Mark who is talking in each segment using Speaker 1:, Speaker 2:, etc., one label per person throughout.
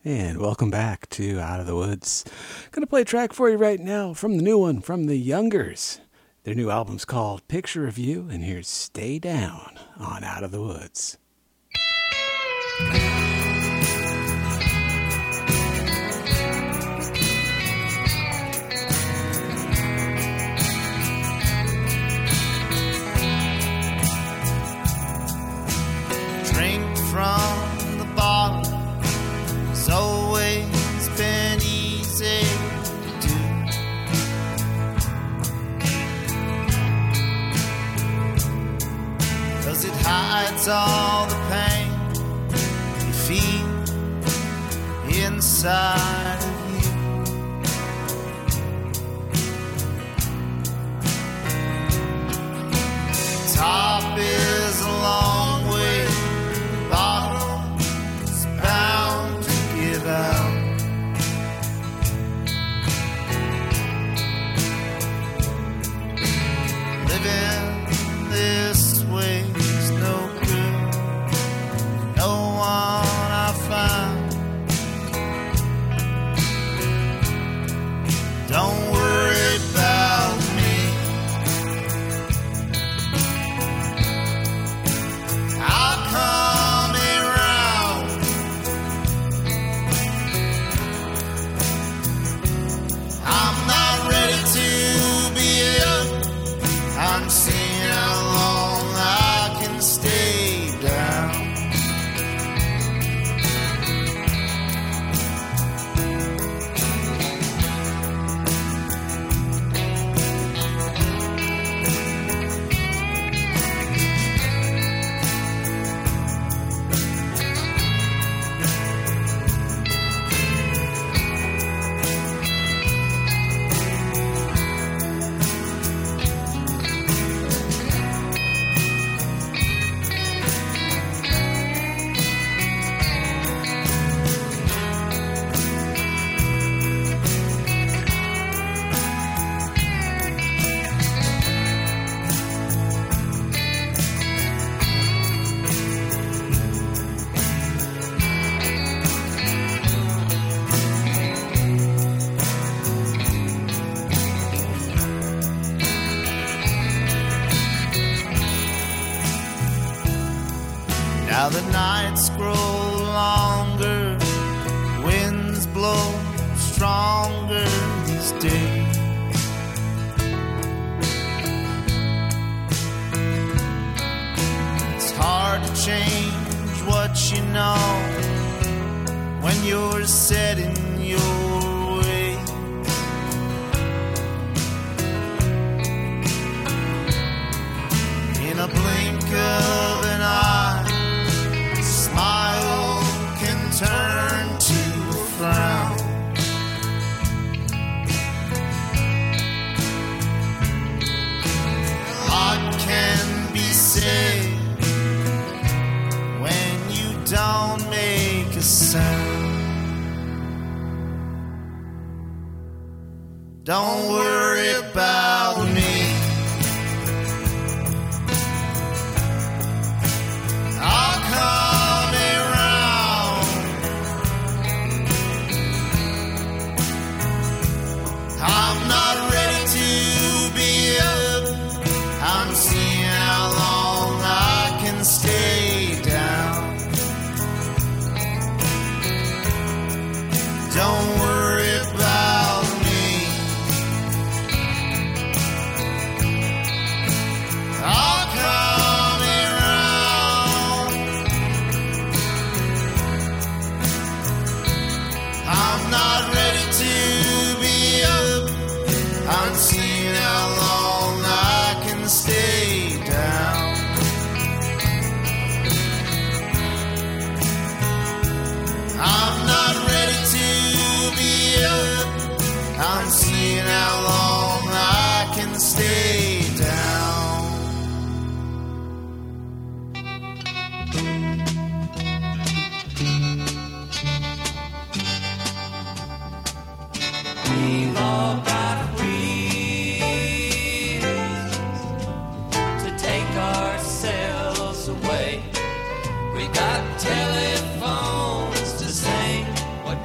Speaker 1: And welcome back to Out of the Woods. Gonna play a track for you right now from the new one from the Youngers. Their new album's called Picture of You, and here's Stay Down on Out of the Woods.
Speaker 2: Drink from the bottle. It's always been easy to do. Cause it hides all the pain you feel inside of you. Top is a long way, bottom is bound to give out. Living this way is no good. No one I find. Don't worry about me. I'll come around. I'm not ready to be up. I'm seeing how long I can stay down. Now the nights grow longer, winds blow stronger these days. It's hard to change what you know when you're set in your ways. In a blink of an eye, smile can turn to a frown. What can be said when you don't make a sound? Don't worry about me. I'll come around. I'm not ready to be up. I'm seeing how long I can stay down. Don't worry about me. I'll come around. I'm not ready to be up. I'm seeing how long I can stay down. I'm not ready to be up. I'm seeing how long I can stay down.
Speaker 3: We've all got reasons to take ourselves away. We got telephones to sing what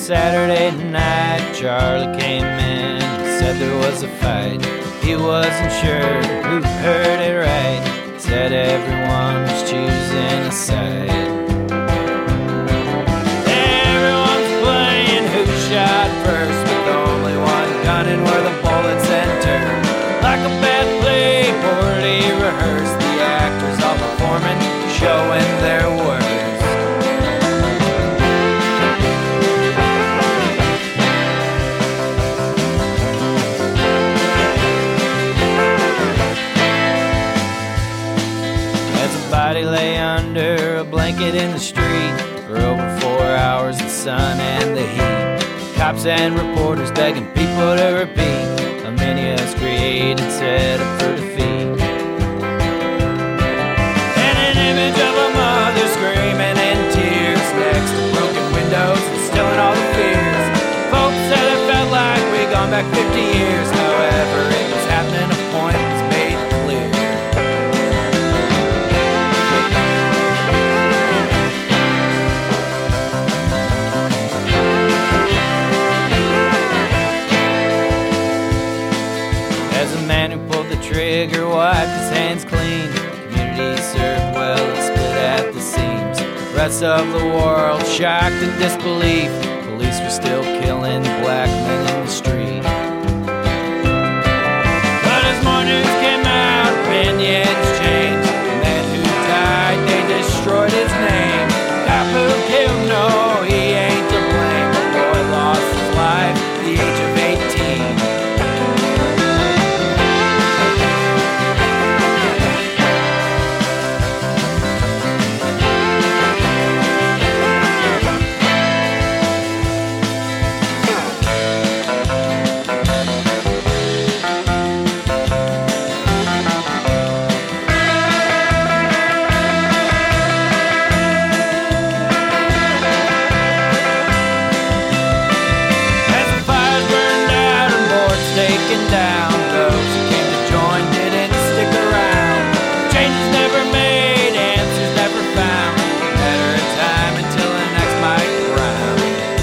Speaker 4: Saturday night, Charlie came in and said there was a fight. He wasn't sure who heard it right. Said everyone was choosing a side. Everyone's playing who shot first, with only one gun and where the bullets entered. Like a bad play, poorly rehearsed, the actors all performing, showing their worth. Body lay under a blanket in the street for over 4 hours, the sun and the heat. Cops and reporters begging people to repeat a mini-us created set up for defeat. And an image of a mother screaming in tears next to broken windows and stilling all the fears. Folks said it felt like we'd gone back 50 years. However, it was happening, a point was made clear. Trigger wiped his hands clean. Community served well and split at the seams. The rest of the world shocked in disbelief. Police were still killing black men in the street. But as more news came out, opinions changed. The man who died, they destroyed his name. Cop who killed, no, he ain't to blame. The boy lost his life at the age of 18. Down. Those who came to join didn't stick around. Changes never made, answers never found. Better a time until the next mic round.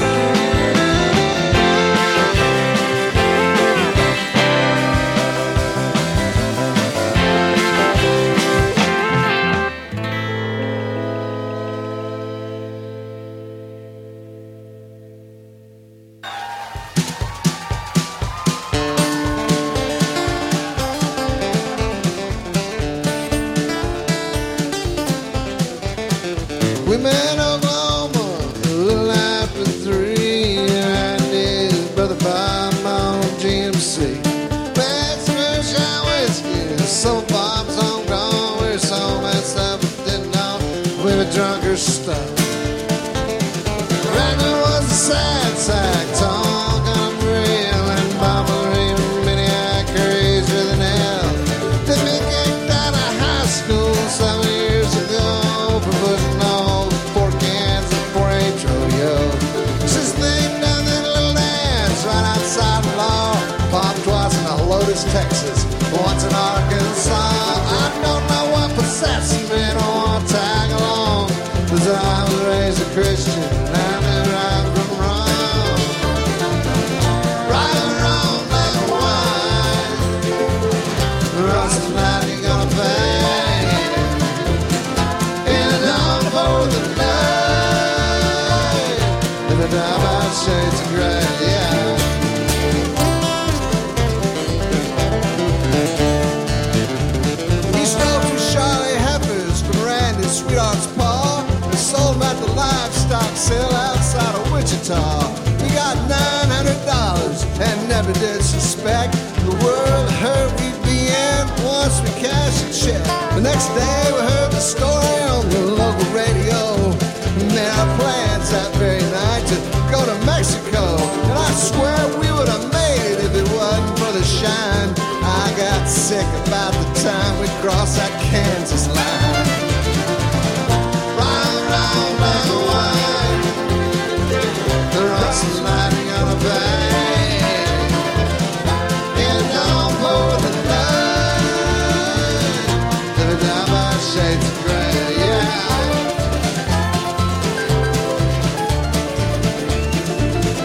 Speaker 2: We met Oklahoma a little after 3. I did Brother Bob, my old GMC. Bags of moonshine whiskey, some bombs on gone. We were so messed up we didn't know we were drunk or stoned. Randall was a sad sack, tall, kind of real, and bubbly, maniac, crazier than hell. Then we kicked out of high school 7 years ago for pushing all 4 cans of 4-H rodeo. Since then, done that little dance right outside the law. Popped twice in Lotus, Texas, once in Arkansas. I don't know what possessed me to want to tag along, 'cause I was raised a Christian and I knew right from wrong. Right or wrong, black or white, Ross tonight you gonna pay. In the dawn for the night, in the dark by shades of gray, yeah. He stole 2 Charlie heifers from Randy's sweetheart's paw and sold them at the livestock sale outside of Wichita. We got $900 and never did suspect the world hurt we'd be in once we cashed a check. The next day we heard the story on the local radio. We made our plans that very night to go to Mexico, and I swear we would have made it if it wasn't for the shine. I got sick about the time we crossed that Kansas line. Round, round, round the wine, the Russell's night ain't gonna pay. And down for the night, living down by shades of gray, yeah.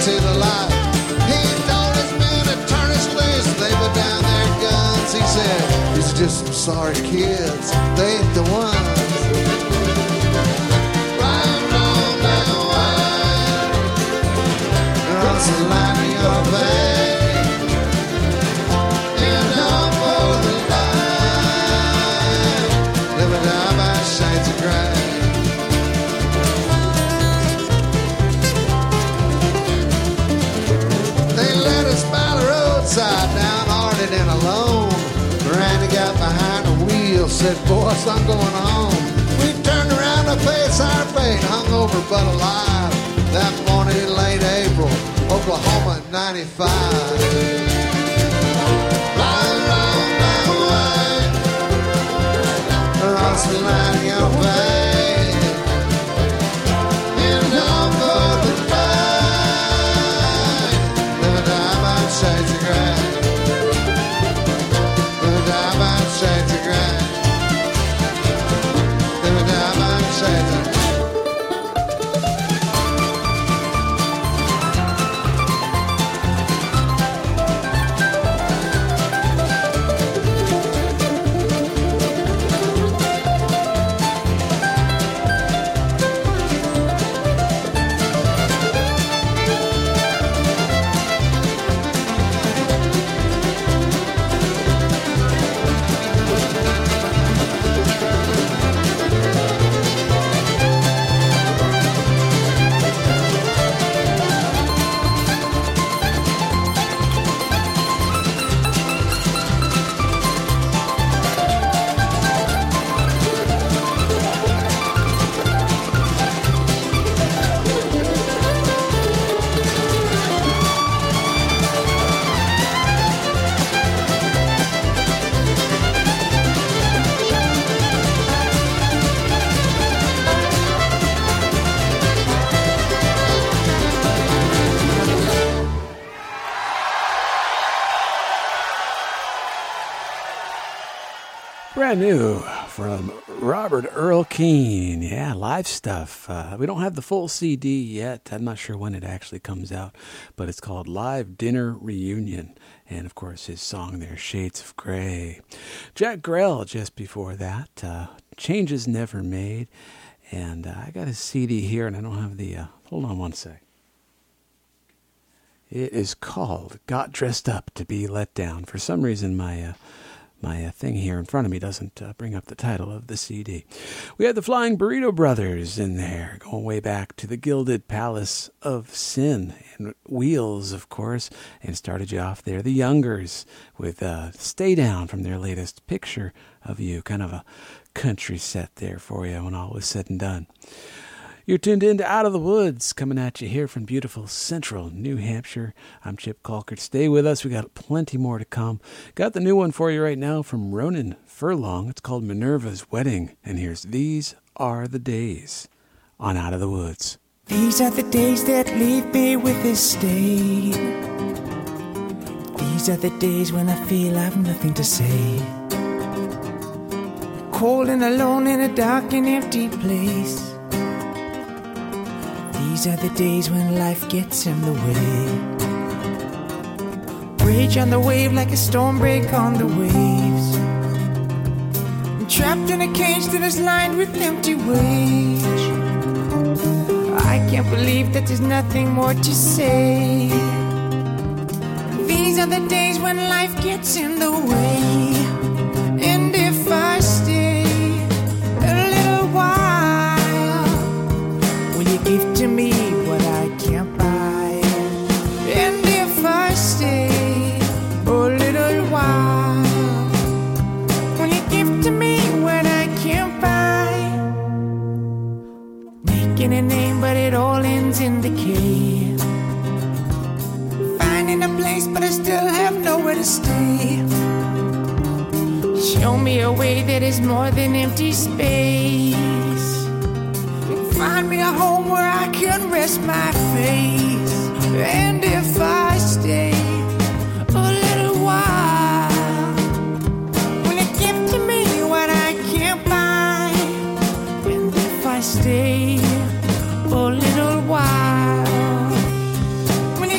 Speaker 2: see the light. He told his men to turn us loose. They put down their guns. He said, these are just some sorry kids. They ain't the ones. Right on down the line. Across the line of your vein. And on for the line. Live or die by shades of gray. Side downhearted and alone. Randy got behind the wheel, said, boys, I'm going home. We turned around to face our fate, hung over but alive. That morning in late April, Oklahoma 95. Flying around that way, across the line of your vein. And on for the fight. Live or die by shades of gray. Live or die by shades of gray. Live or die by shades of gray.
Speaker 1: Brand new from Robert Earl Keen. Yeah, live stuff. We don't have the full CD yet. I'm not sure when it actually comes out, but it's called Live Dinner Reunion. And, of course, his song there, Shades of Grey. Jack Grell just before that. Changes Never Made. And I got his CD here, and I don't have the... hold on one sec. It is called Got Dressed Up to Be Let Down. For some reason, my thing here in front of me doesn't bring up the title of the CD. We had the Flying Burrito Brothers in there, going way back to the Gilded Palace of Sin, and Wheels, of course, and started you off there, the Youngers, with Stay Down from their latest Picture of You, kind of a country set there for you when all was said and done. You're tuned in to Out of the Woods, coming at you here from beautiful central New Hampshire. I'm Chip Colkert. Stay with us. We got plenty more to come. Got the new one for you right now from Ronan Furlong. It's called Minerva's Wedding. And here's These Are the Days on Out of the Woods.
Speaker 5: These are the days that leave me with this stain. These are the days when I feel I've nothing to say. Cold and alone in a dark and empty place. These are the days when life gets in the way. Rage on the wave like a storm break on the waves. I'm trapped in a cage that is lined with empty wage. I can't believe that there's nothing more to say. These are the days when life gets in the way. And if I stay a little while, will you give to me what I can't buy? And if I stay a little while, will you give to me what I can't buy? Making a name, but it all ends in decay. Finding a place, but I still have nowhere to stay. Show me a way that is more than empty space. Find me a home where I can rest my face. And if I stay a little while, will you give to me what I can't buy? And if I stay a little while, will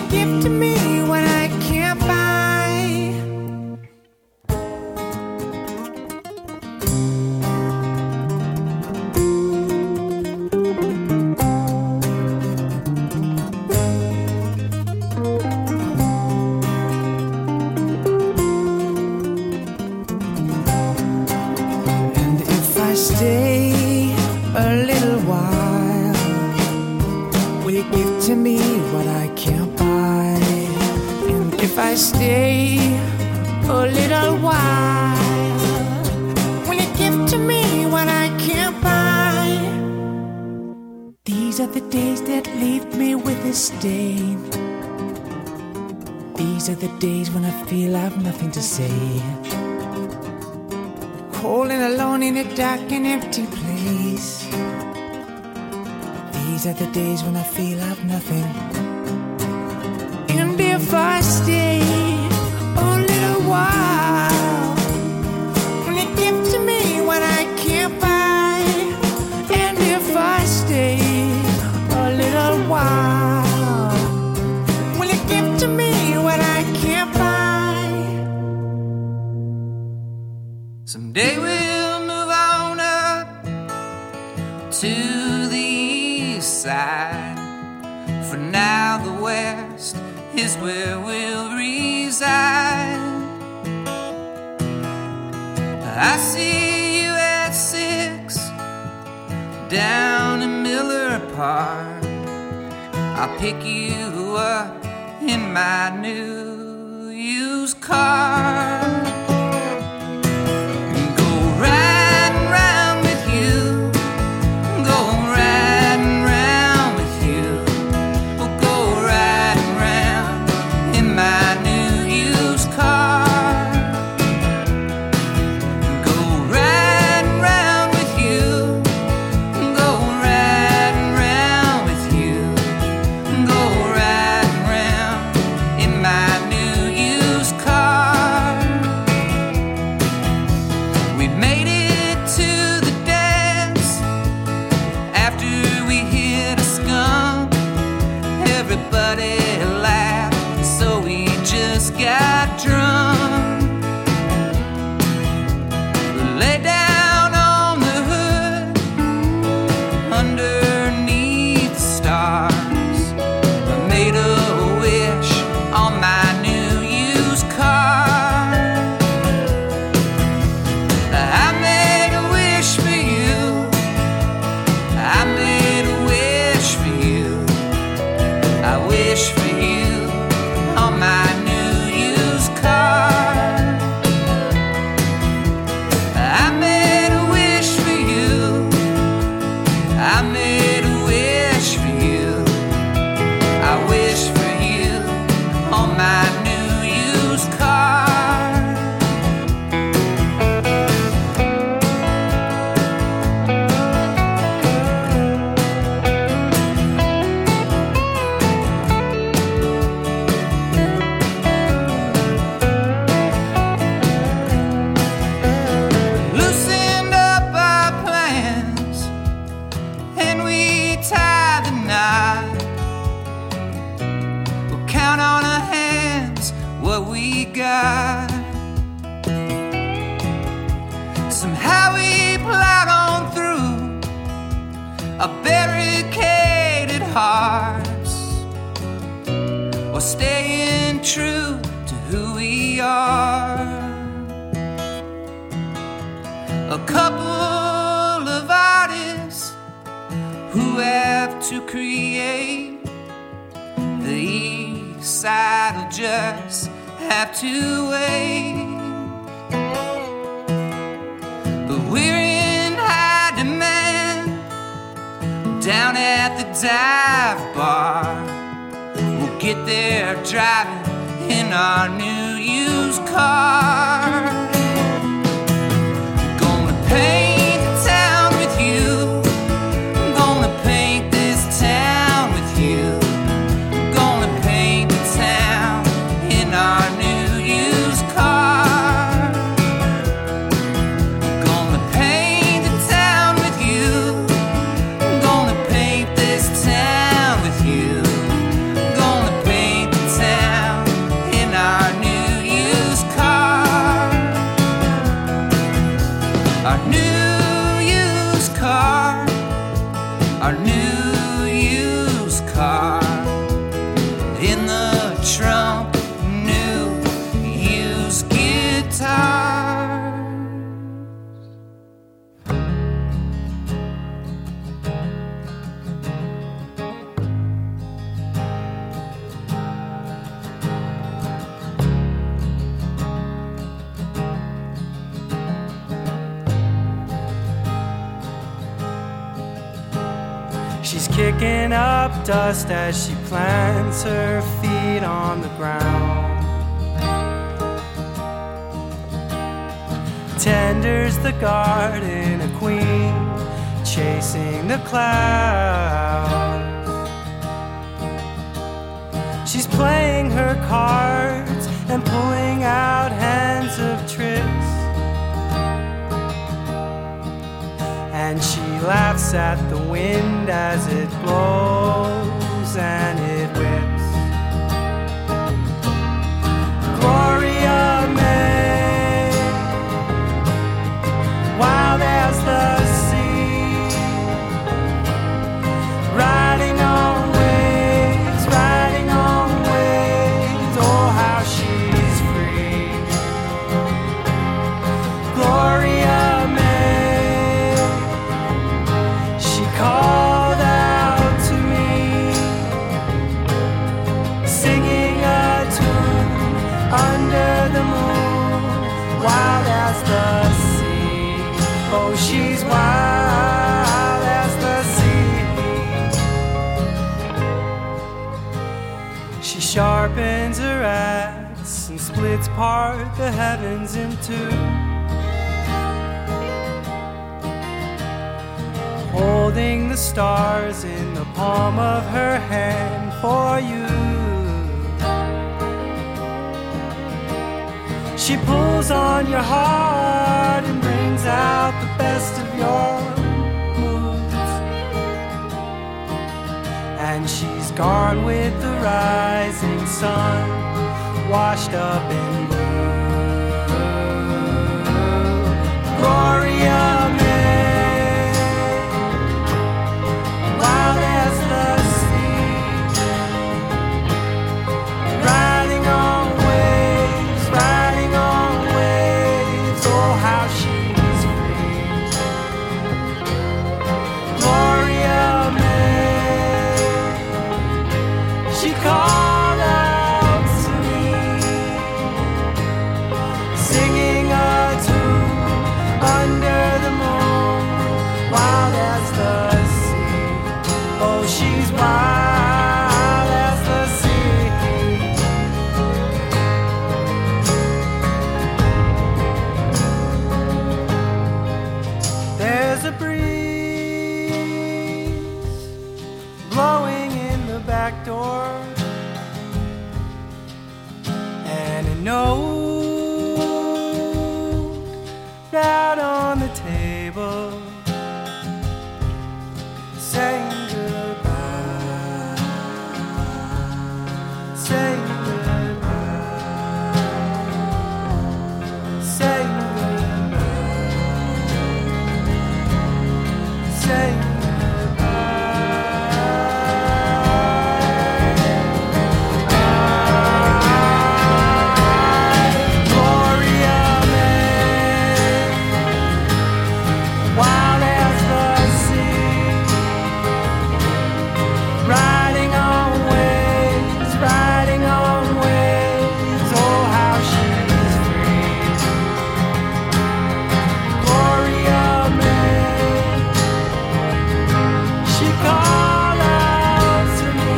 Speaker 5: stay a little while, will you give to me what I can't buy? And if I stay a little while, will you give to me what I can't buy? These are the days that leave me with a stain. These are the days when I feel I've nothing to say. Cold and alone in a dark and empty place. These are the days when I feel I've nothing. And if I stay a little while, will you give to me what I can't buy? And if I stay a little while, will you give to me what I can't buy?
Speaker 3: Someday we'll move on up to the east side. For now the west is where we'll reside. I see you at 6 down in Miller Park. I'll pick you up in my new used car. Somehow we plowed on through our barricaded hearts, while staying true to who we are. A couple of artists who have to create the east side will just have to wait. But we're in high demand down at the dive bar. We'll get there driving in our new used car. Gonna paint the town with you. Gonna paint this town with you. Gonna paint the town in our new used car. Gonna paint the town with you. Gonna paint this town with you. Gonna paint the town in our new used car.
Speaker 4: kicking up dust as she plants her feet on the ground. Tenders the garden, a queen chasing the clouds. She's playing her cards and pulling out hands of tricks. And she laughs at the wind as it blows and it whips. Gloria May, wild as the sea, riding on waves, riding on waves. Oh, how she's free. Gloria May, she called out to me, singing a tune under the moon, wild as the sea. Oh, she's wild as the sea. She sharpens her axe and splits part the heavens in two, holding the stars in the palm of her hand for you. She pulls on your heart and brings out the best of your moods. And she's gone with the rising sun, washed up in blue. Gloria May, wild as the sea, riding on waves, riding on waves. Oh, how she's free. Gloria May, she called out to me, singing a tune under the moon, wild as the sea. Oh, she's wild as the sea. There's a breeze blowing in the back door, and a note out on the table saying goodbye, saying goodbye, saying goodbye, saying Gloria May, wild as the sea, riding on waves, riding on waves. Oh, how she's free. Gloria May, she called out to me,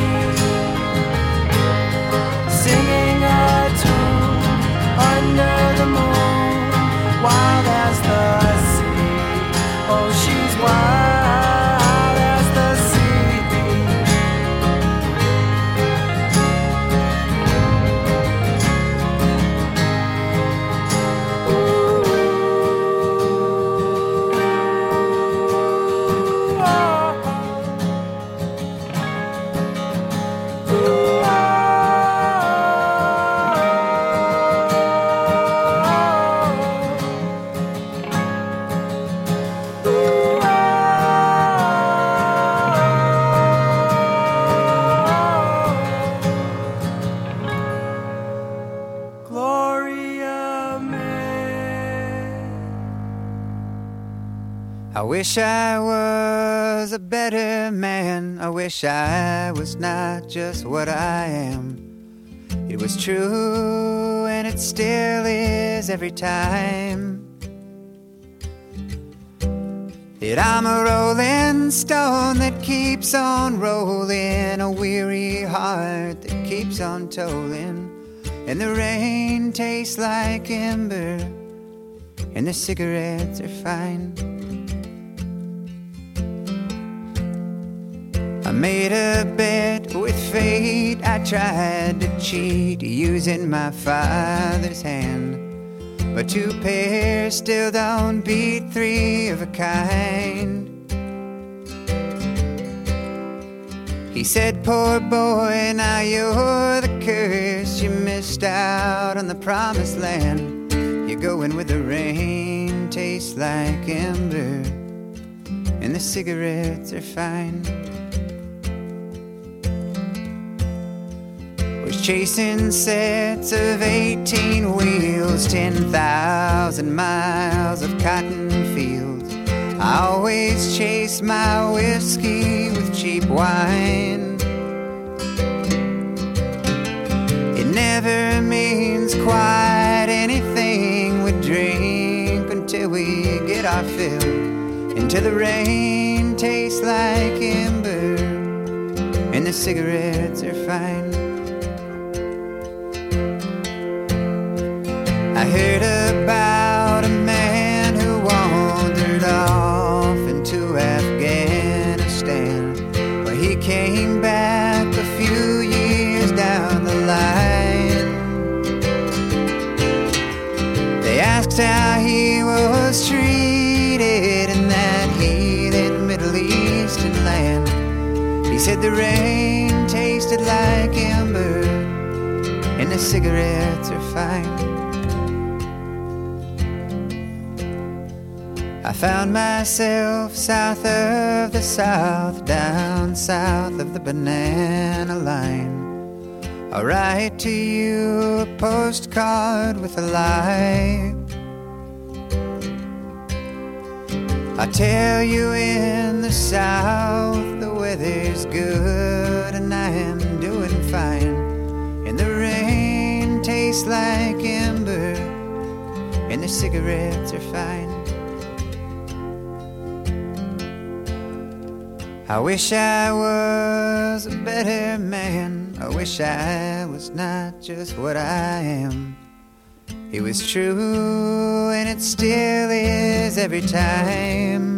Speaker 4: singing a tune under the moon, wild as the sea. Oh, she's wild as the sea. Ooh, oh, ooh, oh, Gloria May.
Speaker 6: I wish I was a better man. I wish I was not just what I am. It was true and it still is every time. Yet I'm a rolling stone that keeps on rolling, a weary heart that keeps on tolling. And the rain tastes like ember, and the cigarettes are fine. I made a bet with fate, I tried to cheat using my father's hand. But two pairs still don't beat three of a kind. He said, poor boy, now you're the curse. You missed out on the promised land. You're going where the rain tastes like ember, and the cigarettes are fine. Was chasing sets of 18 wheels, 10,000 miles of cotton fields. I always chase my whiskey with cheap wine. It never means quite anything. We drink until we get our fill, until the rain tastes like ember, and the cigarettes are fine. I heard about a man who wandered off into Afghanistan, where he came back a few years down the line. They asked how he was treated in that heathen Middle Eastern land. He said the rain tasted like ember, and the cigarettes are fine. I found myself south of the South, down south of the banana line. I'll write to you a postcard with a lie. I tell you in the South the weather's good and I am doing fine. And the rain tastes like ember, and the cigarettes are fine. I wish I was a better man. I wish I was not just what I am. It was true and it still is every time.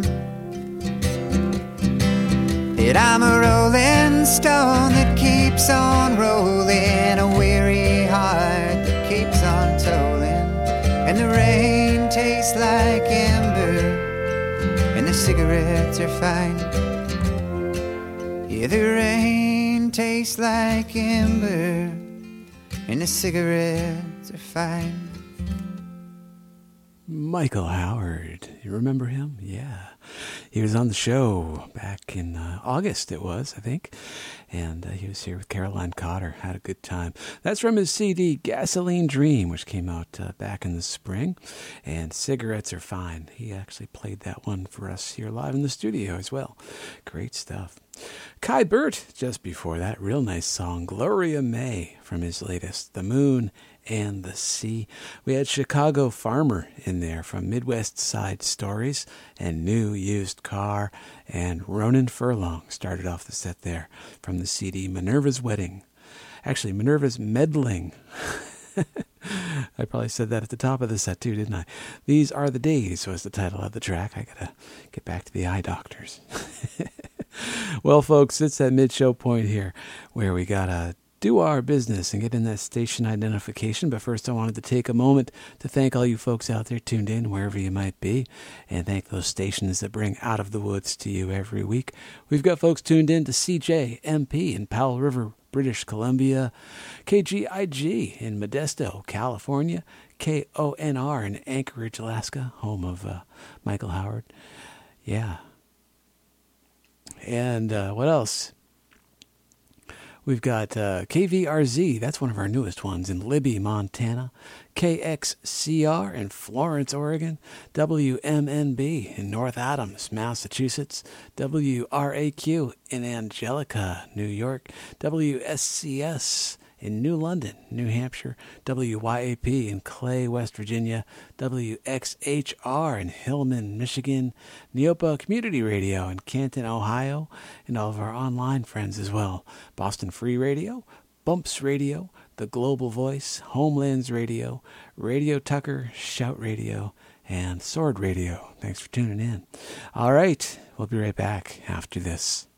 Speaker 6: Yet I'm a rolling stone that keeps on rolling, a weary heart that keeps on tolling. And the rain tastes like ember, and the cigarettes are fine. Yeah, the rain tastes like ember, and the cigarettes are fine.
Speaker 1: Michael Howard. You remember him? Yeah. He was on the show back in August, it was, I think. And he was here with Caroline Cotter. Had a good time. That's from his CD, Gasoline Dream, which came out back in the spring. And Cigarettes Are Fine. He actually played that one for us here live in the studio as well. Great stuff. Kai Burt, just before that, real nice song, Gloria May, from his latest, The Moon and the Sea. We had Chicago Farmer in there from Midwest Side Stories and New Used Car, and Ronan Furlong started off the set there from the CD Minerva's Wedding. Actually, Minerva's Meddling. I probably said that at the top of the set too, didn't I? These Are the Days was the title of the track. I gotta get back to the eye doctors. Well, folks, it's that mid-show point here where we gotta do our business and get in that station identification. But first, I wanted to take a moment to thank all you folks out there tuned in, wherever you might be, and thank those stations that bring Out of the Woods to you every week. We've got folks tuned in to CJMP in Powell River, British Columbia, KGIG in Modesto, California, KONR in Anchorage, Alaska, home of Michael Howard. Yeah. And what else? We've got KVRZ, that's one of our newest ones, in Libby, Montana. KXCR in Florence, Oregon. WMNB in North Adams, Massachusetts. WRAQ in Angelica, New York. WSCS in New London, New Hampshire, WYAP in Clay, West Virginia, WXHR in Hillman, Michigan, Neopa Community Radio in Canton, Ohio, and all of our online friends as well. Boston Free Radio, Bumps Radio, The Global Voice, Homelands Radio, Radio Tucker, Shout Radio, and Sword Radio. Thanks for tuning in. All right, we'll be right back after this.